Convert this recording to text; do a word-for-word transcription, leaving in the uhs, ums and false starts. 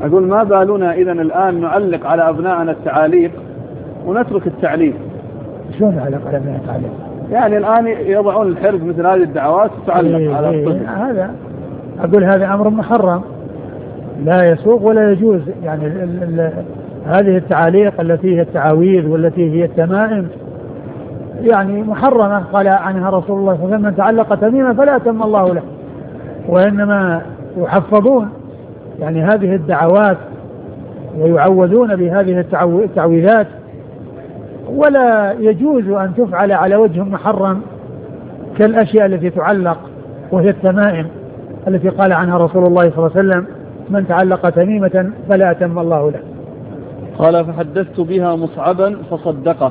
أقول ما بالنا إذن الآن نعلق على أبنائنا التعاليق ونترك التعليم؟ شلون نعلق على أبنائنا التعليق؟ يعني الآن يضعون الحرز مثل هذه الدعوات تعلق إيه على إيه الطفل. هذا أقول هذا أمر محرم لا يسوق ولا يجوز. يعني ال ال هذه التعاليق التي هي التعاويذ والتي هي التمائم يعني محرمة، قال عنها رسول الله صلى الله عليه وسلم: من تعلق تميمة فلا أتم الله له. وإنما يحفظون يعني هذه الدعوات ويعوذون بهذه التعويذات، ولا يجوز أن تفعل على وجه محرم كالأشياء التي تعلق وهي التمائم التي قال عنها رسول الله صلى الله عليه وسلم: من تعلق تميمة فلا أتم الله له. قال: فحدثت بها مصعبا فصدقه.